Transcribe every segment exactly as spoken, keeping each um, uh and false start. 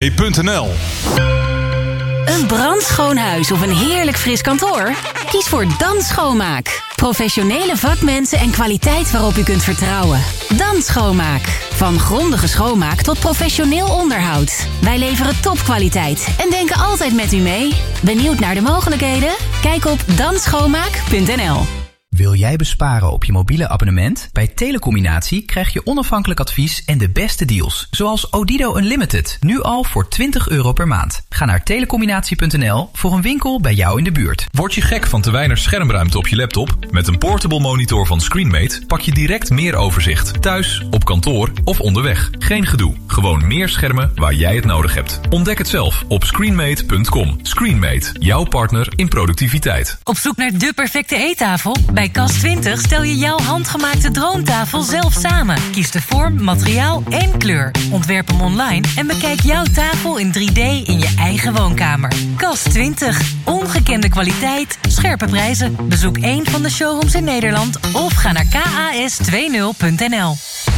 punt n l. Een brandschoon huis of een heerlijk fris kantoor? Kies voor Dan Schoonmaak. Professionele vakmensen en kwaliteit waarop u kunt vertrouwen. Dan Schoonmaak. Van grondige schoonmaak tot professioneel onderhoud. Wij leveren topkwaliteit en denken altijd met u mee. Benieuwd naar de mogelijkheden? Kijk op dan schoonmaak punt n l. Wil jij besparen op je mobiele abonnement? Bij Telecombinatie krijg je onafhankelijk advies en de beste deals. Zoals Odido Unlimited, nu al voor twintig euro per maand. Ga naar telecombinatie punt n l voor een winkel bij jou in de buurt. Word je gek van te weinig schermruimte op je laptop? Met een portable monitor van Screenmate pak je direct meer overzicht. Thuis, op kantoor of onderweg. Geen gedoe. Gewoon meer schermen waar jij het nodig hebt. Ontdek het zelf op screenmate punt com. Screenmate, jouw partner in productiviteit. Op zoek naar de perfecte eettafel? Bij Kast twintig stel je jouw handgemaakte droomtafel zelf samen. Kies de vorm, materiaal en kleur. Ontwerp hem online en bekijk jouw tafel in drie D in je eigen woonkamer. Kast twintig. Ongekende kwaliteit, scherpe prijzen. Bezoek één van de showrooms in Nederland of ga naar k a s twintig punt n l.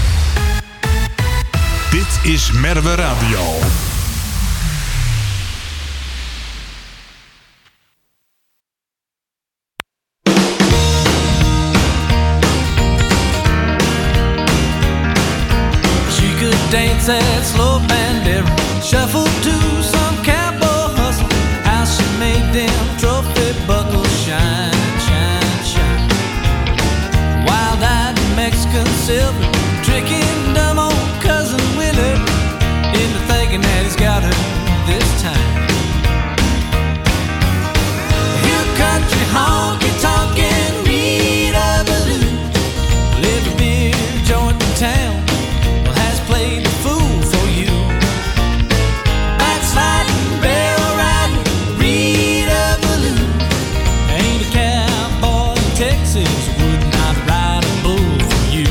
Dit is Merwe Radio. Dance that slow bandera, shuffle to some cowboy hustle. How she made them trophy buckles shine, shine, shine. Wild-eyed Mexican silver, tricking dumb old cousin Willie into thinking that he's got her this time. Hill country honky-tonkin' Rita Ballou, live a beer joint in town. Played the fool for you. Backsliding, barrel riding, Rita Ballou. Ain't a cowboy in Texas would not ride a bull for you.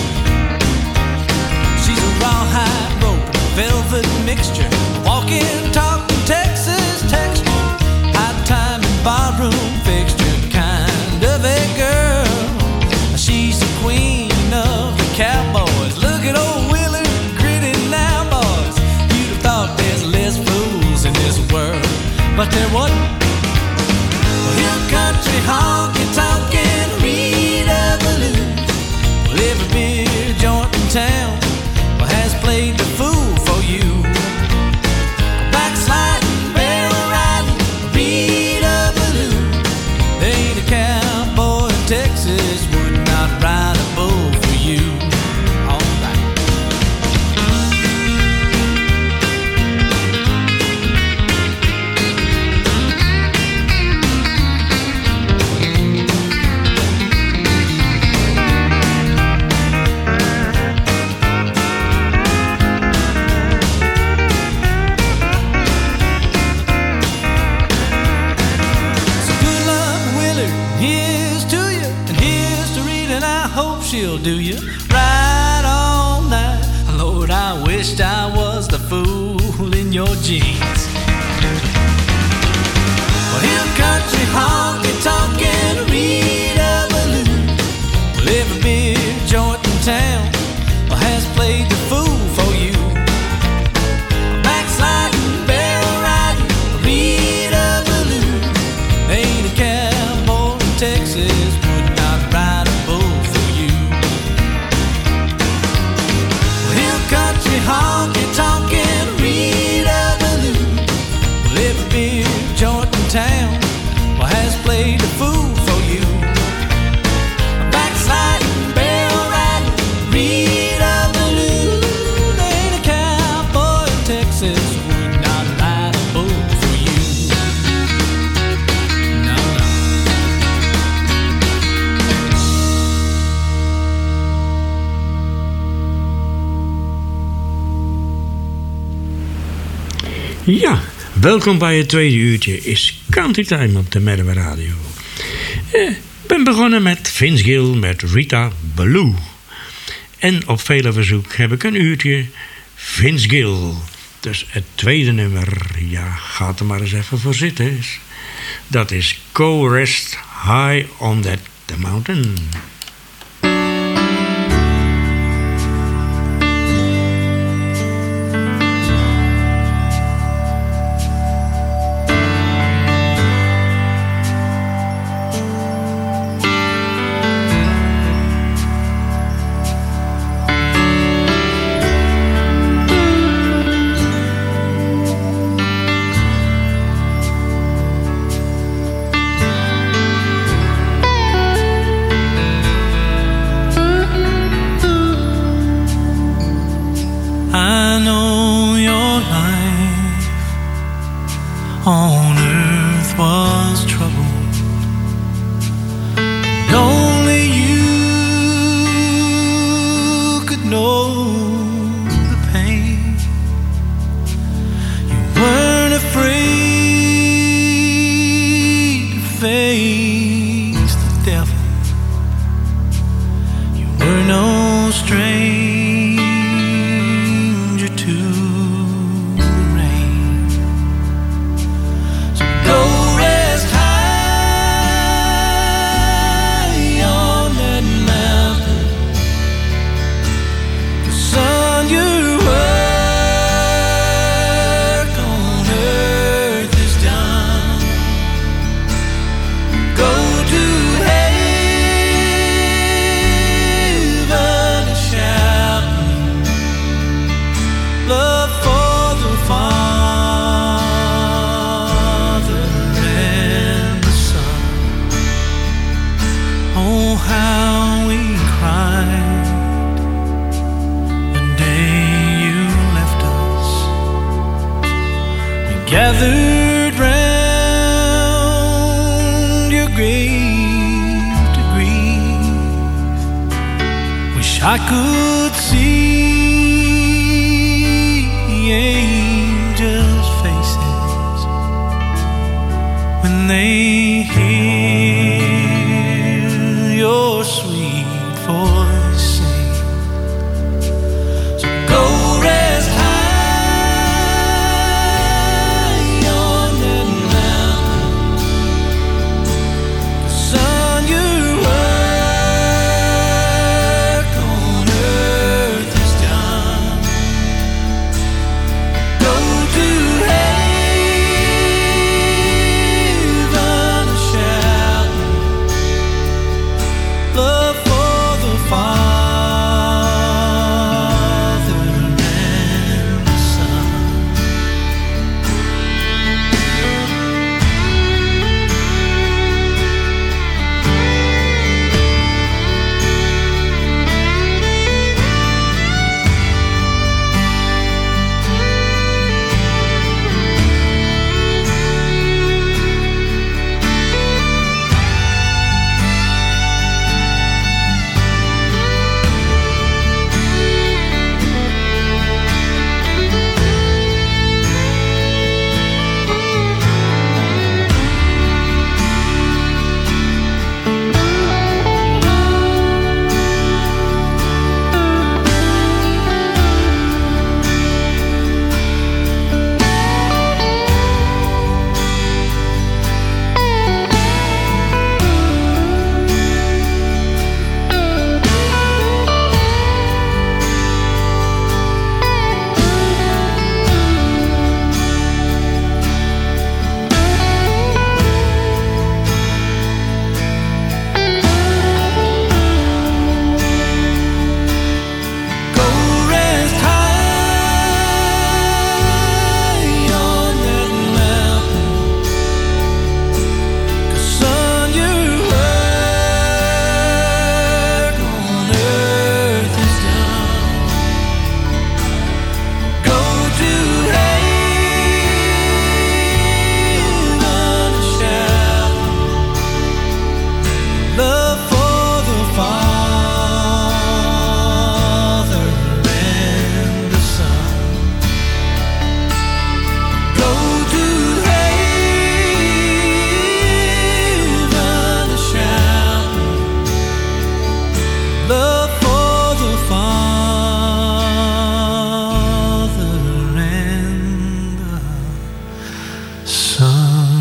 She's a rawhide rope, velvet mixture, walking, talking Texas texture, high time and barroom fixture, kind of a girl. She's the queen of the cowboys. Look at old Willie. But there wasn't. Hill country honky-tonkin' Rita Ballou. Well, every beer joint in town well, has played the fool for you. Backsliding, barrel riding, Rita Ballou. There ain't a cowboy in Texas would not ride a bull for you. All right. She'll do you right all night. Lord, I wished I was the fool in your jeans. Well, hill country honky-tonkin' Rita Ballou. Well, every beer joint in town well, has played the fool for you. Backsliding, barrel riding, Rita Ballou. Ain't a cowboy in Texas would not ride a bull. Country honky-tonkin' Rita Ballou. Well, every beer joint in town well, has played the fool for you. Backsliding, barrel riding, Rita Ballou. Ain't a cowboy in Texas would not ride a bull for you. No, no. Ja, welkom bij het tweede uurtje is Country Time op de Merwe Radio. Ik eh, ben begonnen met Vince Gill met Rita Ballou. En op vele verzoek heb ik een uurtje Vince Gill. Dus het tweede nummer, ja, gaat er maar eens even voor zitten. Dat is Go Rest High on That the Mountain. on earth was troubled, and only you could know the pain. You weren't afraid to face the devil. You were no stranger to the rain. So go rest high on that mountain. The sun, your work on earth is done. Go to heaven and shout love for the Father and the Son. Oh, how we cried the day you left us. We gathered round your grave to grieve. Wish I could see the angels' faces when they hear your sweet voice sing. So go rest high on that mountain. The sun, your work on earth is done. Go to heaven and shout love for the Father and the Son. Go rest high on that mountain. 'Cause son, your work on earth is done. Go to heaven and shout love for the Father and the Son. Go to heaven and shout love for the Father and the Son.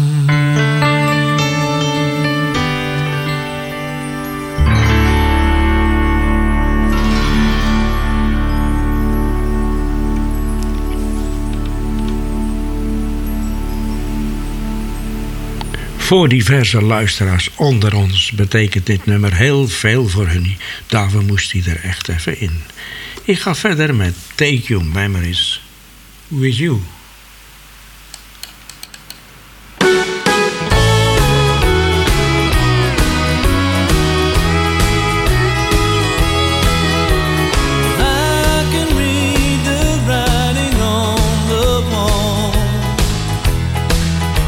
Voor diverse luisteraars onder ons betekent dit nummer heel veel voor hun. Daarvoor moest hij er echt even in. Ik ga verder met Take Your Memories With You. I can read the writing on the wall.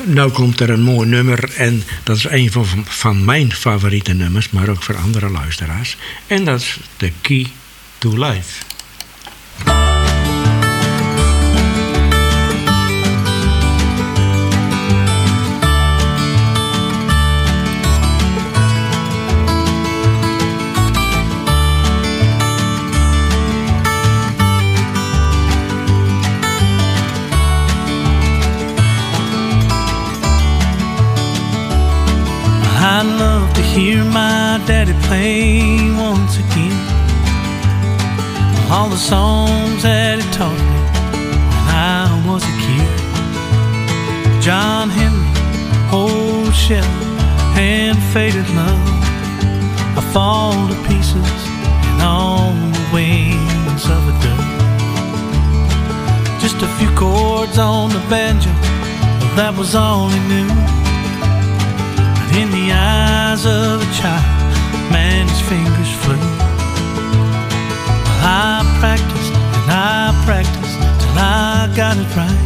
nou komt er een mooi nummer en dat is een van, van mijn favoriete nummers, maar ook voor andere luisteraars. En dat is The Key to Life. I'd love to hear my daddy play once again all the songs that he taught me when I was a kid. John Henry, Old Shelley, and Faded Love. I fall to pieces in all the wings of a dove. Just a few chords on the banjo, well, that was all he knew. In the eyes of a child, man, his fingers flew. Well, I practiced and I practiced till I got it right.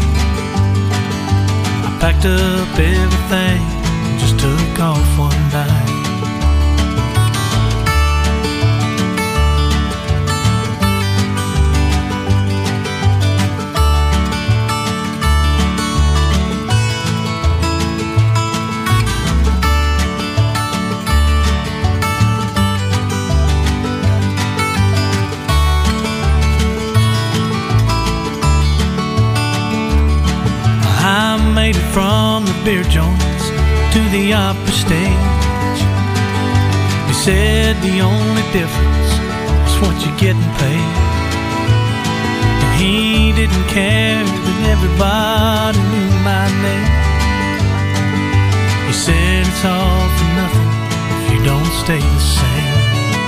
I packed up everything and just took off one night. Made it from the beer joints to the opera stage. He said the only difference is what you're getting paid. And he didn't care that everybody knew my name. He said it's all for nothing if you don't stay the same.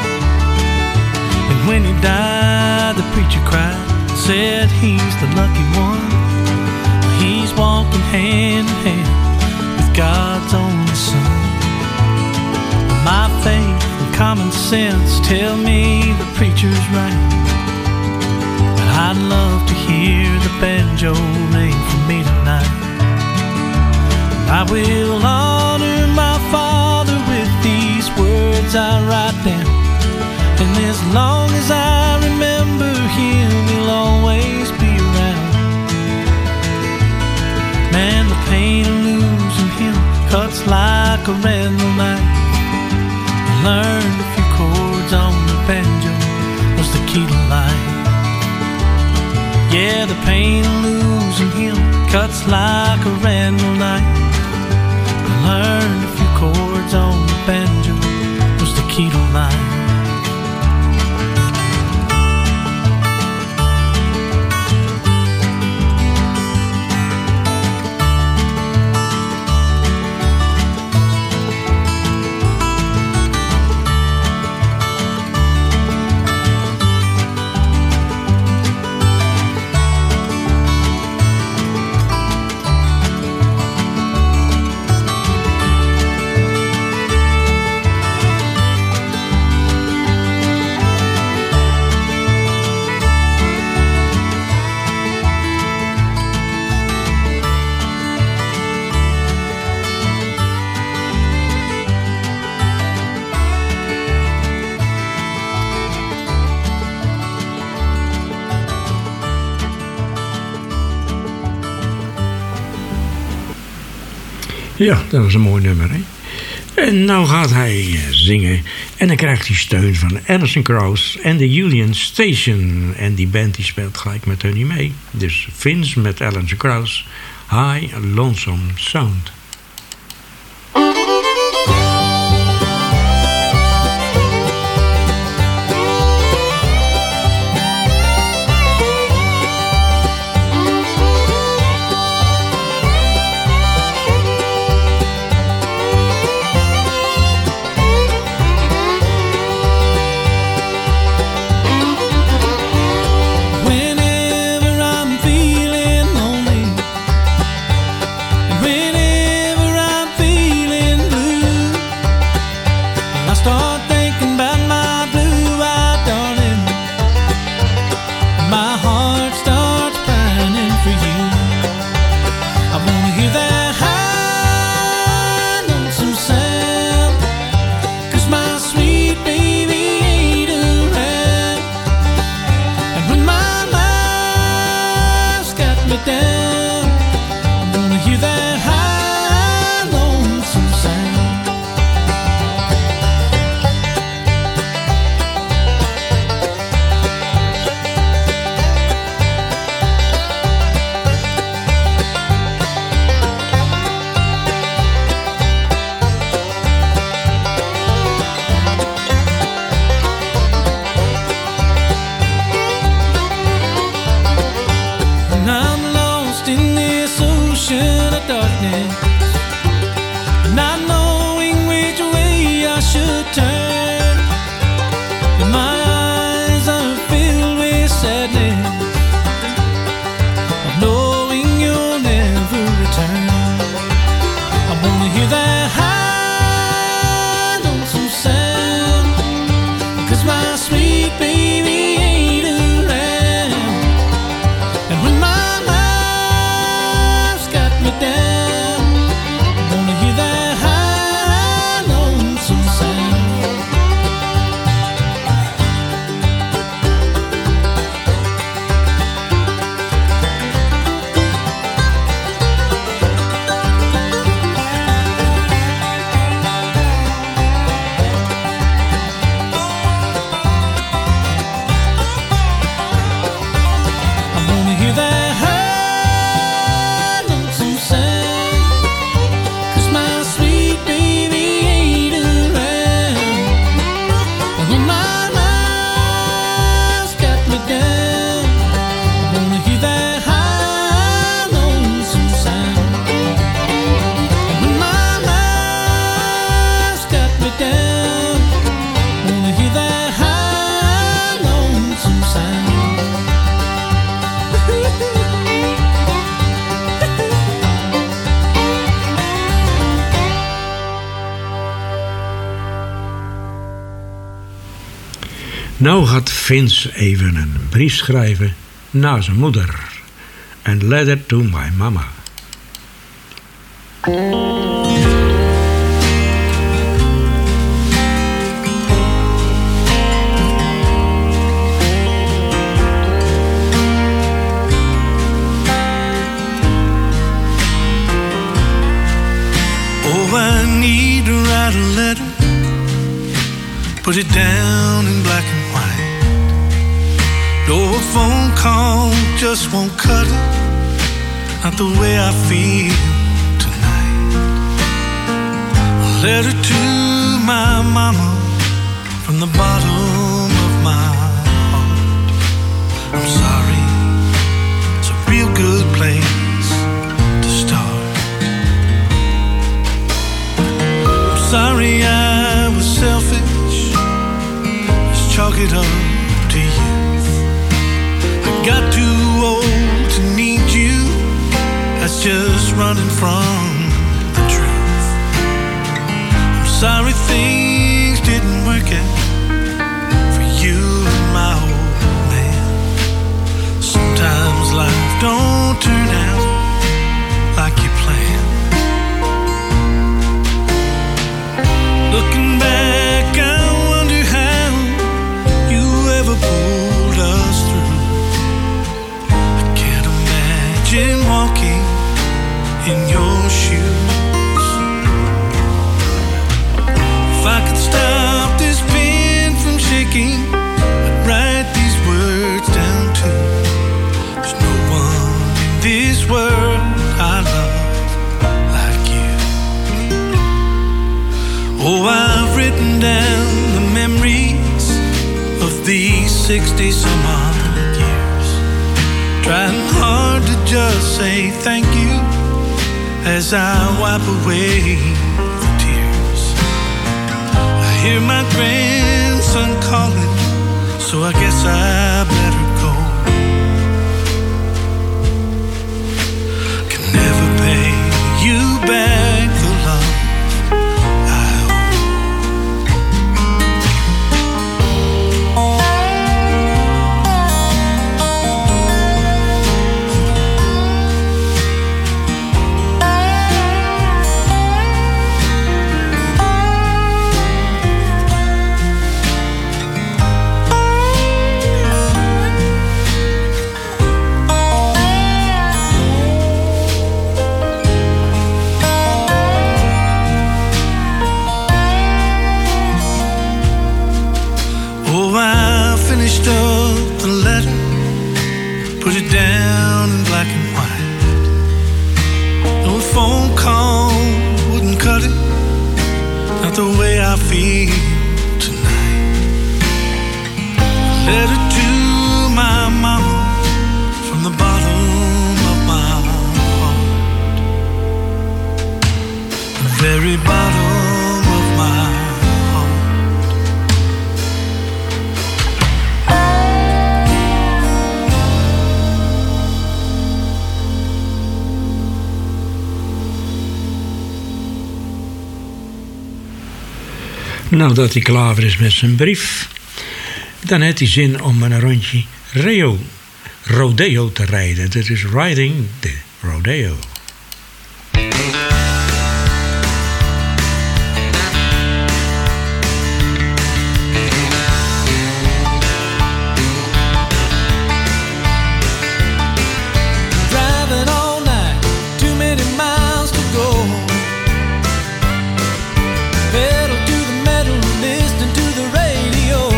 And when he died, the preacher cried and said he's the lucky one. He's walking hand in hand with God's only Son. My faith and common sense tell me the preacher's right. But I'd love to hear the banjo ring for me tonight. I will honor my Father with these words I write down. And as long as I remember Him, He'll always be around. Man, the pain of losing him cuts like a random knife. I learned a few chords on the banjo was the key to life. Yeah, the pain of losing him cuts like a random knife. I learned a few chords on the banjo was the key to life. Ja, dat was een mooi nummer, hè? En nou gaat hij uh, zingen. En dan krijgt hij steun van Alison Krauss en de Union Station. En die band die speelt gelijk met hun mee. Dus Vince met Alison Krauss. High Lonesome Sound. Whenever I'm feeling lonely, and whenever Nou gaat Vince even een brief schrijven naar zijn moeder. A letter to my mama. Oh, I need to write a letter, put it down in black and white. No, a phone call just won't cut it, not the way I feel tonight. A letter to my mama from the bottom of my heart. I'm sorry, it's a real good place to start. I'm sorry I was selfish, just chalk it up to youth. I got too old to need you, that's just running from the truth. I'm sorry things didn't work out for you and my old man. Sometimes life don't turn out like you planned. Looking back, I wonder how you ever pulled us through. I can't imagine walking in your shoes. If I could stop this pen from shaking, I'd write these words down too. There's no one in this world I love like you. Oh, I've written down the memories of these sixty some odd years, trying hard to just say thank you as I wipe away the tears. I hear my grandson calling, so I guess I better go. Can never pay you back the love I up the letter, put it down in black and white. No phone call wouldn't cut it, not the way I feel tonight. A letter to my mama from the bottom of my heart, the very bottom of my heart. Nou, dat hij klaar is met zijn brief, dan heeft hij zin om een rondje Rio, rodeo te rijden. Dat is riding the rodeo. Driving all night, too many miles to go. Pedal to the metal, listening to the radio.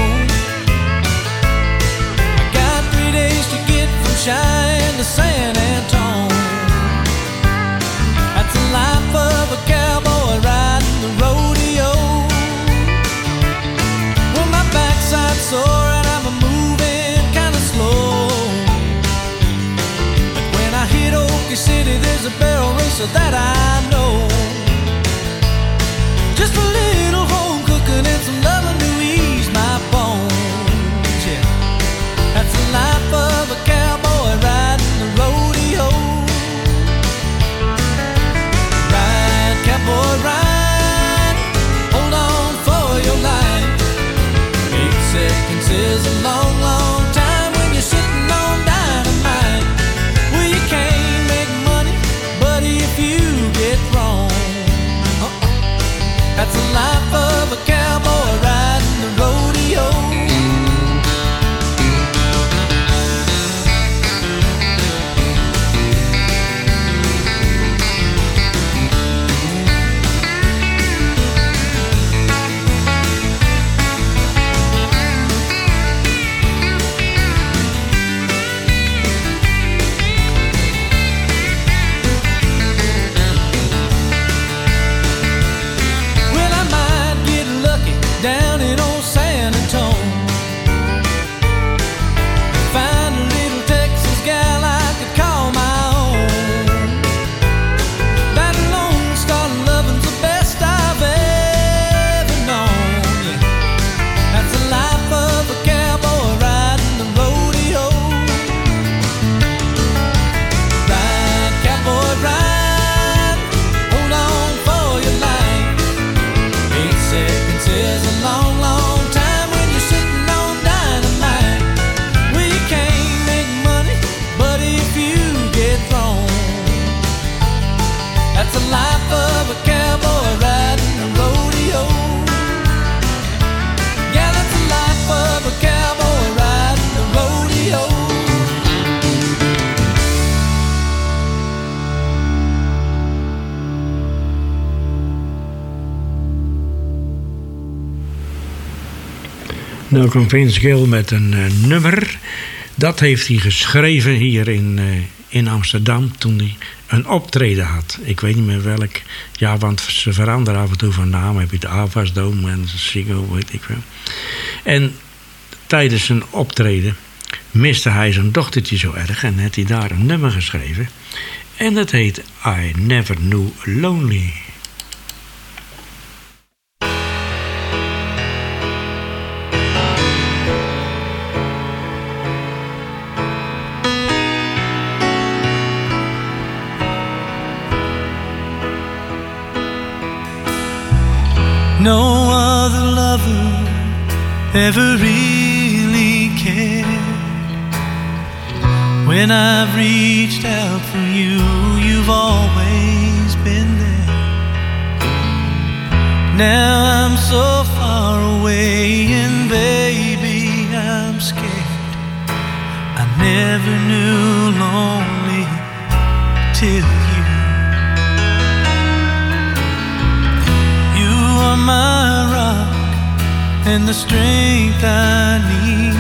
I got three days to get from Cheyenne to San Antone. That's the life of a cowboy riding the rodeo. Well, my backside's sore and I'm moving kind of slow. But when I hit Okie City, there's a barrel racer that I know. Just a little home cooking and some loving to ease my bones, yeah. That's the life of a cowboy riding the rodeo. Ride, cowboy, ride, hold on for your life. Eight seconds is Nou komt Vince Gill met een uh, nummer. Dat heeft hij geschreven hier in, uh, in Amsterdam toen hij een optreden had. Ik weet niet meer welk. Ja, want ze veranderen af en toe van naam. Heb je de Avas Dome en de Sigo, weet ik wel. En tijdens zijn optreden miste hij zijn dochtertje zo erg en had hij daar een nummer geschreven. En dat heet I Never Knew Lonely. No other lover ever really cared. When I've reached out for you, you've always been there. Now I'm so far away and baby, I'm scared. I never knew lonely till you. You are my rock and the strength I need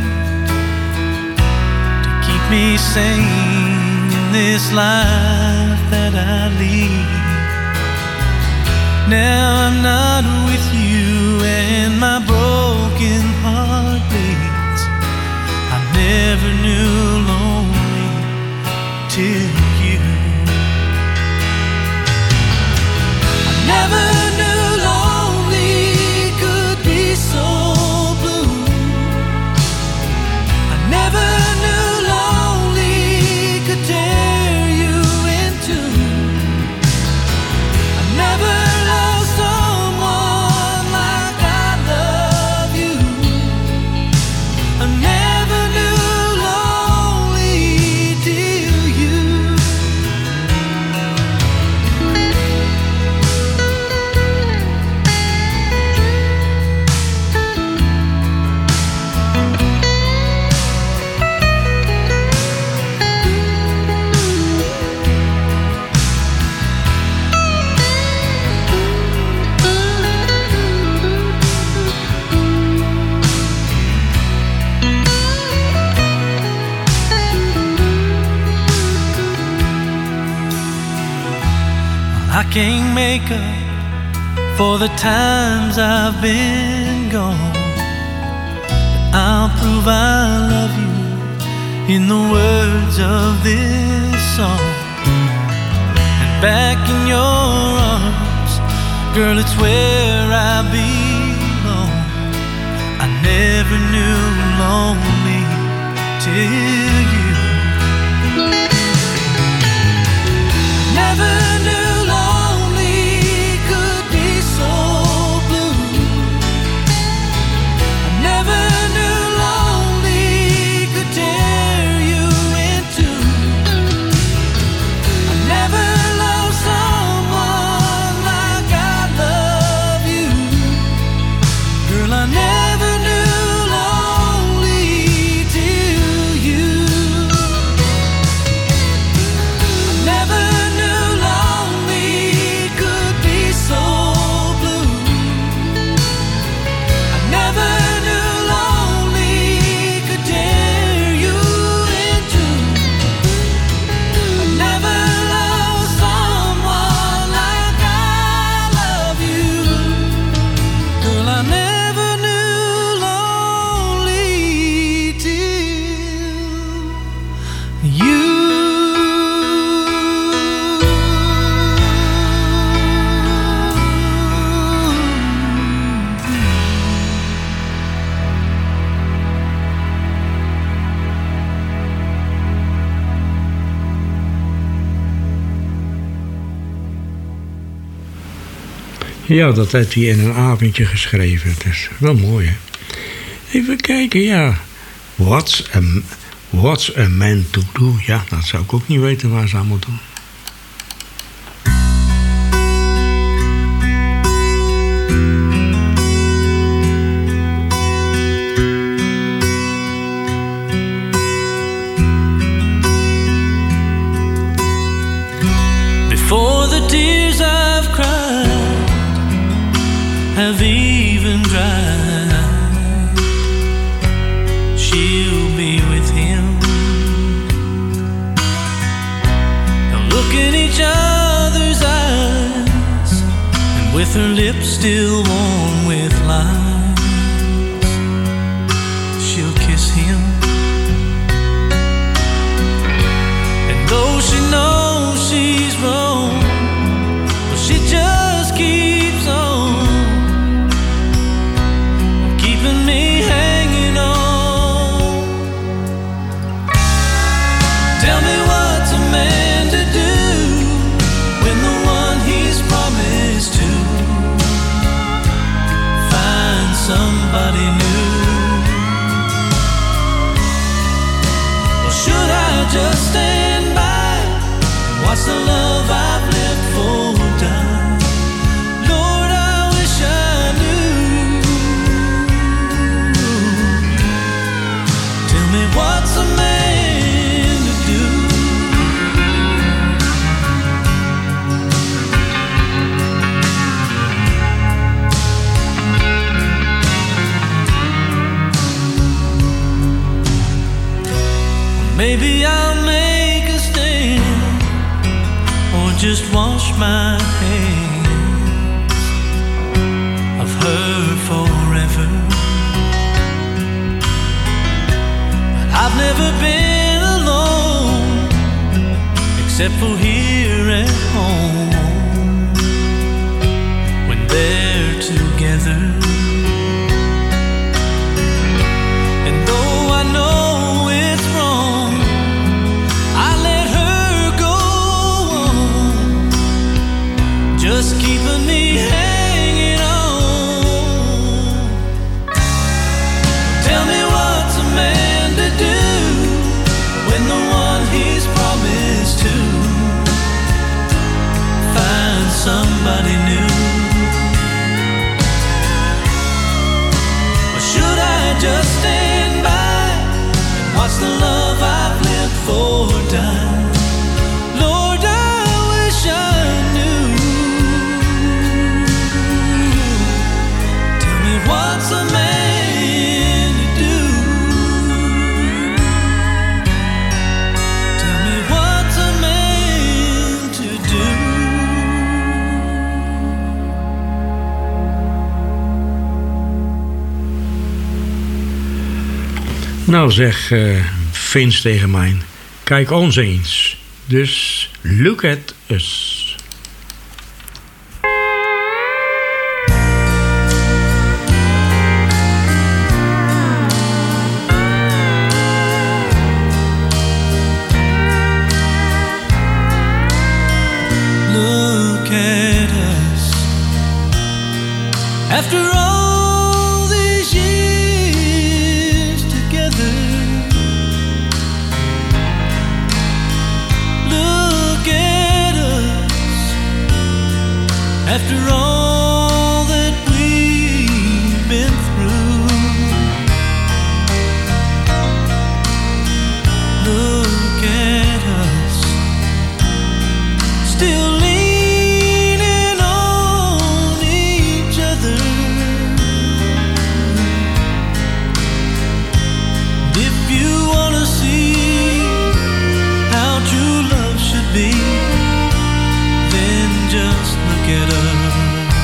to keep me sane in this life that I lead. Now I'm not with you and my broken heart bleeds. I never knew lonely till you. I never knew lonely could be so blue. I never knew lonely could tear you in two. I never loved someone like I love you. I never knew lonely till you. I can't make up for the times I've been gone, but I'll prove I love you in the words of this song. And back in your arms, girl, it's where I belong. I never knew lonely till you. Never knew lonely could be so blue. I never knew lonely could tear you in two. I never loved someone like I love you. Girl, I never knew lonely till you. I never knew lonely could be so blue. I never knew lonely could tear you in two. I never loved someone like I love you. Girl, I never knew lonely till you. Ja, dat heeft hij in een avondje geschreven. Dat is wel mooi, hè? Even kijken, ja. What's a, what's a man to do? Ja, dat zou ik ook niet weten waar ze aan moeten doen. Before the tears I've cried have even dried, each other's eyes, and with her lips still warm with lies, she'll kiss him. And though she knows she's wrong, well, she just keeps on keeping me hanging on. Tell me what's a man to do when the one he's promised to find somebody new? Or should I just stand by and watch the love I've left for die? Lord, I wish I knew. Tell me what's a man to do? Maybe I'll make a stand, or just wash my hands of her forever. But I've never been alone, except for here at home, when they're together. And though I know it's wrong, I let her go on, just keeping me hanging on. Tell me what's a man to do when the one he's promised to find somebody new? Or should I just stand by and watch the love I've lived for die? Lord, I wish I knew. Tell me what's a man to do? Tell me what's a man to do? Nou zeg uh, Vince tegen mij, kijk ons eens. Dus look at us. Look at us. After all these years together, look at us. After all that we've been through, look at us, still leaning on each other. If you wanna see how true love should be, then just look at us.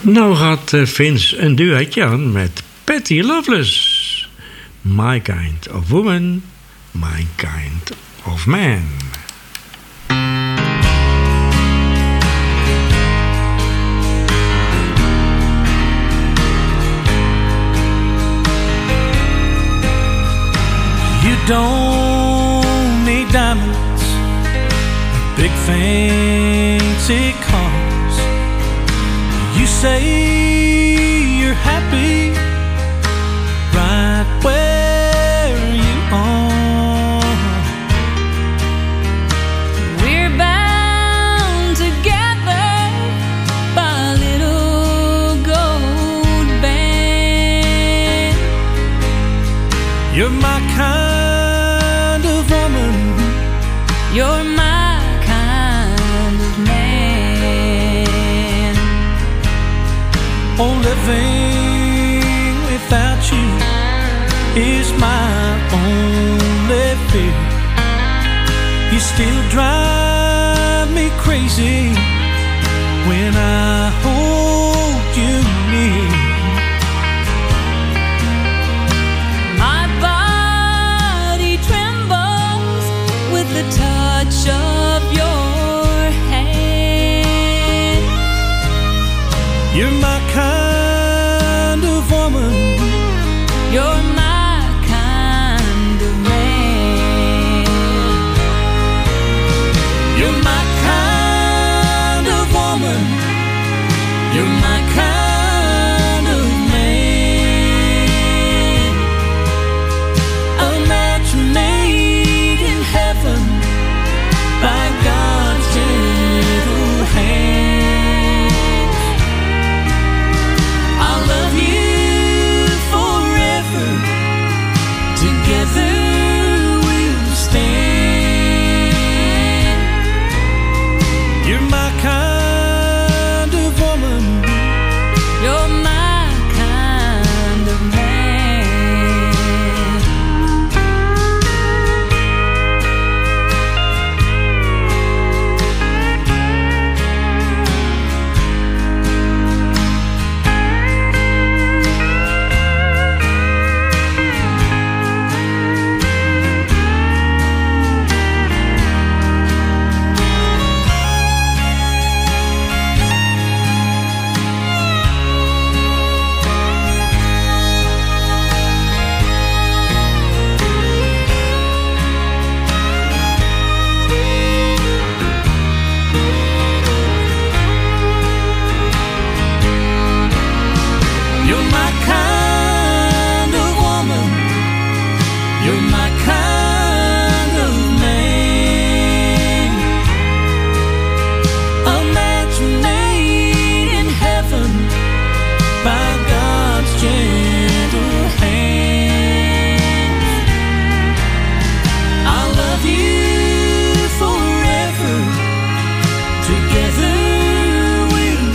Nou gaat uh, Vince een duetje aan met Patty Loveless. My kind of woman, my kind of man. You don't need diamonds, big fancy cars. You say you're happy right where you are. We're bound together by a little gold band. You're my kind of woman. You're my kind of man. Oh, living without you is my only fear. You still drive me crazy when I hold you near. My body trembles with the touch of your hand. You're my kind of woman. You're my kind of man. You're my kind of woman. You're my kind of man. A match made in heaven by God's gentle hands. I'll love you forever. Together we'll stand. You're my kind of woman. You're my kind of man. You're my kind of woman. You're my kind of man. A match made in heaven by God's gentle hands. I'll love you forever. Together we'll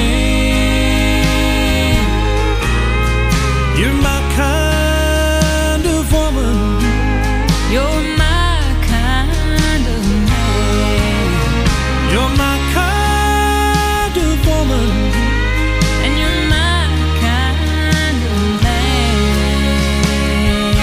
stand. You're my kind of woman. You're my kind of man. You're my kind of woman. And you're my kind of man.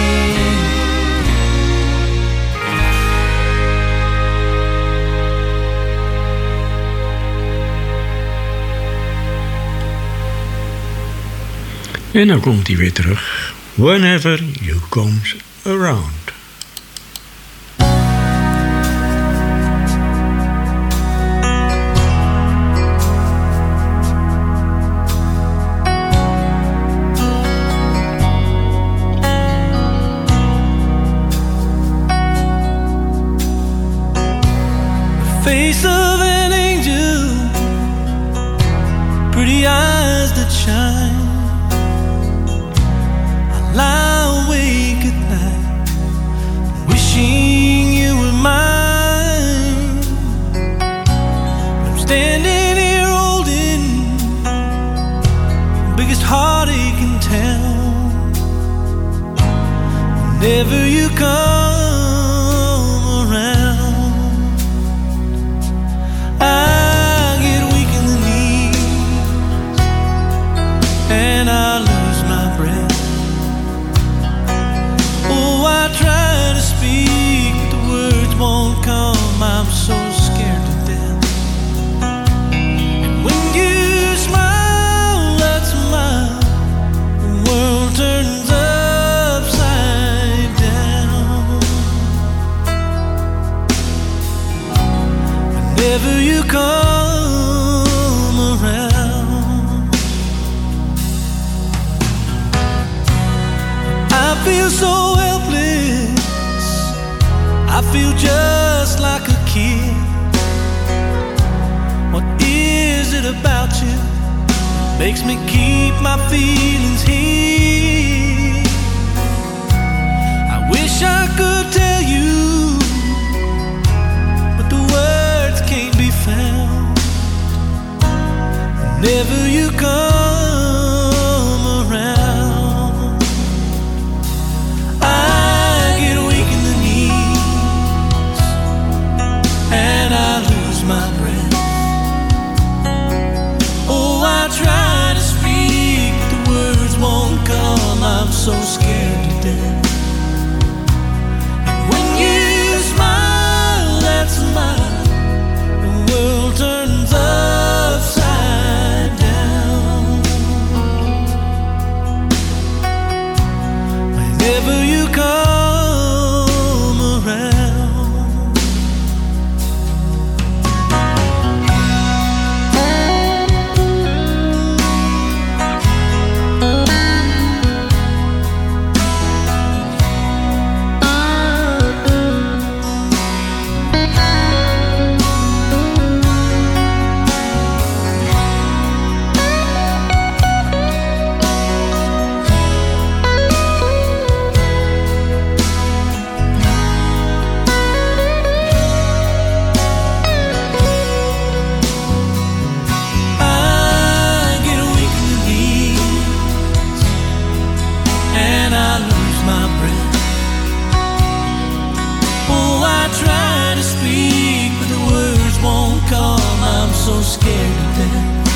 En dan komt hij weer terug. Whenever you comes around. Face of an angel, pretty eyes that shine. I lie awake at night, wishing you were mine. I'm standing here holding the biggest heartache in town. Whenever you come I get weak in the knees makes me keep my feelings here. I wish I could tell you, but the words can't be found. Whenever you come around, I get weak in the knees and I lose my breath. Oh, I try to speak, but the words won't come. I'm so scared to death. And when you smile, that smile, the world turns upside down. Whenever you come around, I get weak in the knees and I lose my breath. Oh, I try to speak, but the words won't come. I'm so scared to death.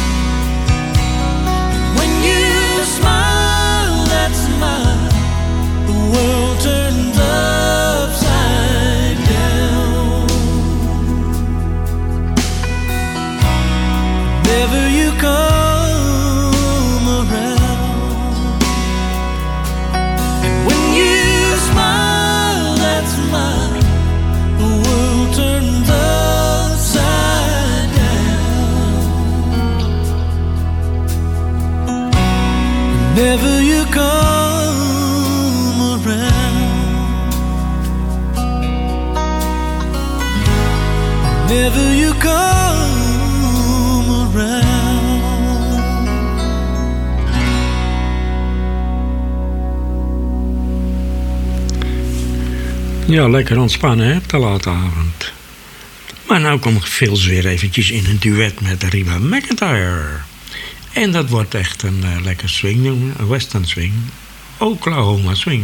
When you smile, that smile, the world turns upside down. Whenever you come around, and when you smile, that smile, the world turns upside down. Whenever you come around, whenever you come around. Ja, lekker ontspannen hè, op de late avond. Maar nou kom ik Phils weer eventjes in een duet met Reba McEntire. En dat wordt echt een uh, lekker swing, een western swing. Oklahoma swing.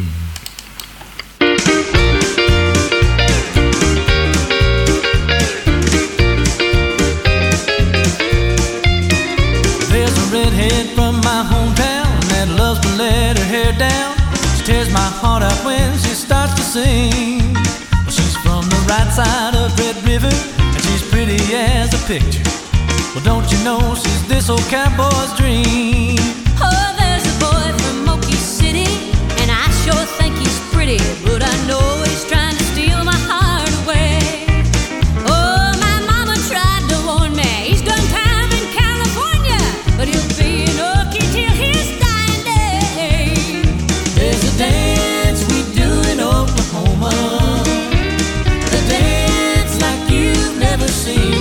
There's a redhead from my hometown that loves to let her hair down. She tears my heart out when she starts to sing. Well, she's from the right side of Red River, and she's pretty as a picture. Well, don't you know she's this old cowboy's dream? Oh, there's a boy from Okie City, and I sure think he's pretty, but I know he's trying to steal my heart away. Oh, my mama tried to warn me, he's done time in California, but he'll be in Okie till his dying day. There's a dance we do in Oklahoma, a dance like you've never seen.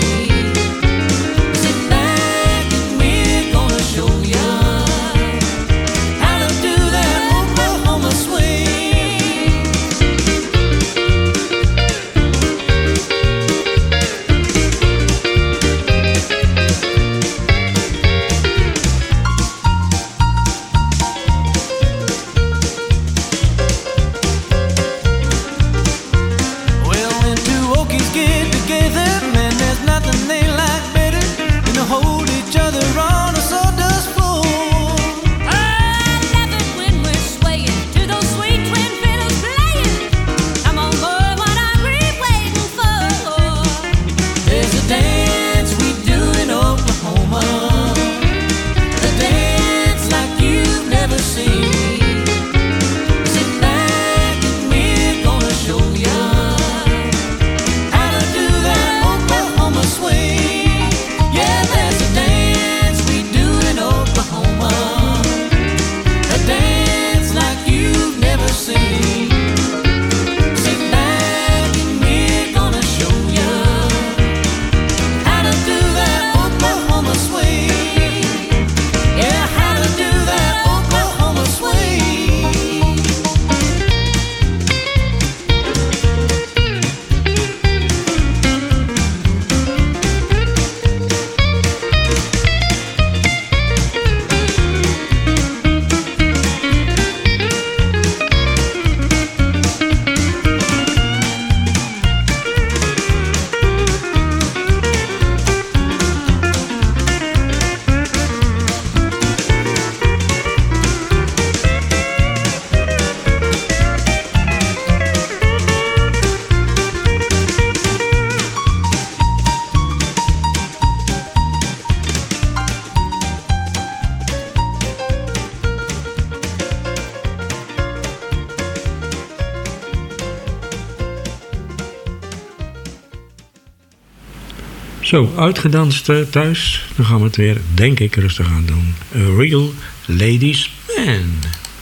Zo, uitgedanst uh, thuis. Dan gaan we het weer, denk ik, rustig aan doen. A Real Ladies Man.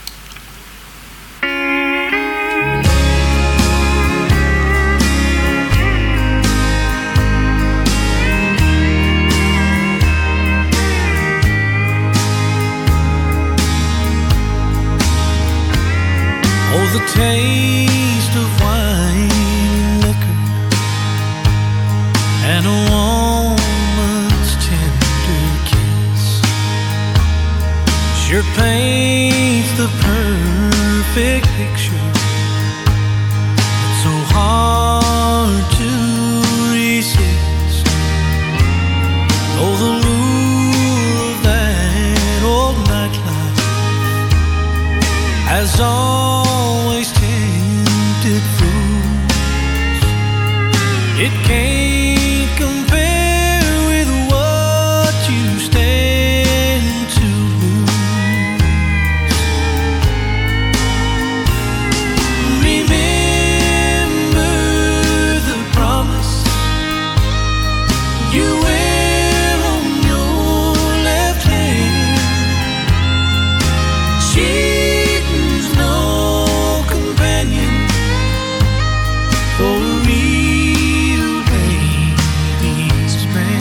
Oh, the taste of wine and liquor, and a woman's tender kiss sure paints the perfect picture. It's so hard to resist. Oh, the lure of that old nightlife has always tempted fools. It can't compare with what you stand to lose. Remember the promise you wear on your left hand. Cheating's no companion for a real ladies' man.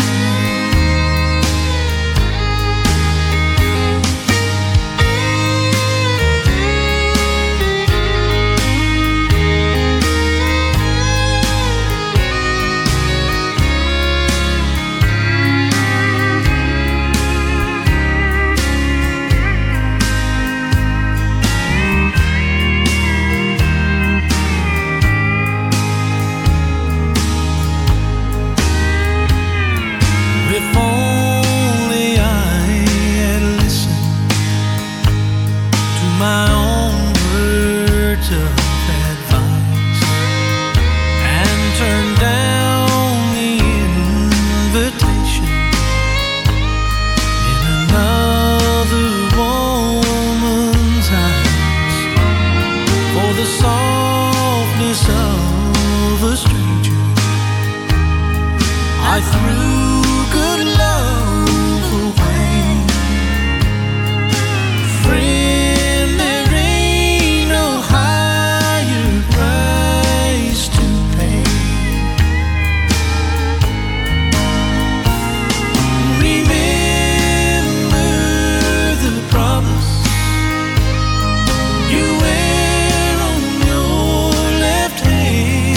If only I had listened to my own words of advice and turned down the invitation in another woman's eyes for the softness of a stranger, I threw good love away. Friend, there ain't no higher price to pay. Remember the promise you wear on your left hand.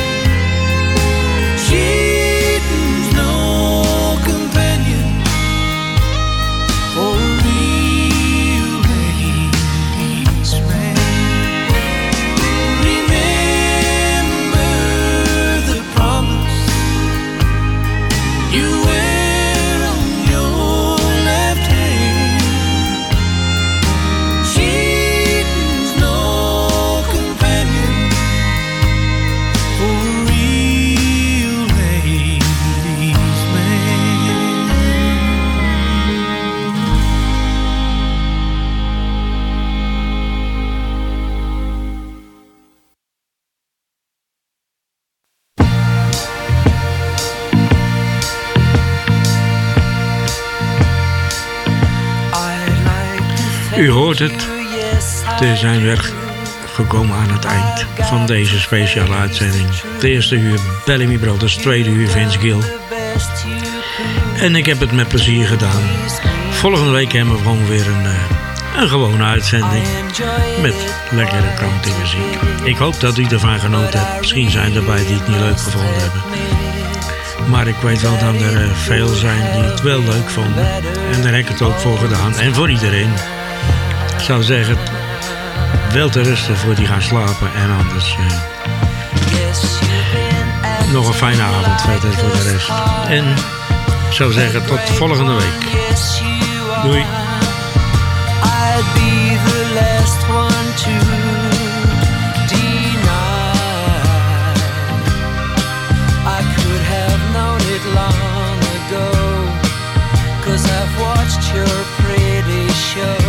Cheating's no companion for a real ladies' man. Remember the promise you wear on your left hand. Cheating's no companion for a real ladies' man. U hoort het. We zijn weer gekomen aan het eind van deze speciale uitzending. Het eerste uur Bellamy Brothers, tweede uur Vince Gill. En ik heb het met plezier gedaan. Volgende week hebben we gewoon weer een, uh, een gewone uitzending met lekkere countrymuziek. Ik hoop dat u ervan genoten hebt. Misschien zijn er bij die het niet leuk gevonden hebben. Maar ik weet wel dat er uh, veel zijn die het wel leuk vonden. En daar heb ik het ook voor gedaan. En voor iedereen. Ik zou zeggen, wel te rusten voor die gaan slapen. En anders uh, nog een fijne avond verder voor de rest. En ik zou zeggen, tot volgende week. Doei. I'd be the last one to deny. I could have known it long ago, 'cause I've watched your pretty show.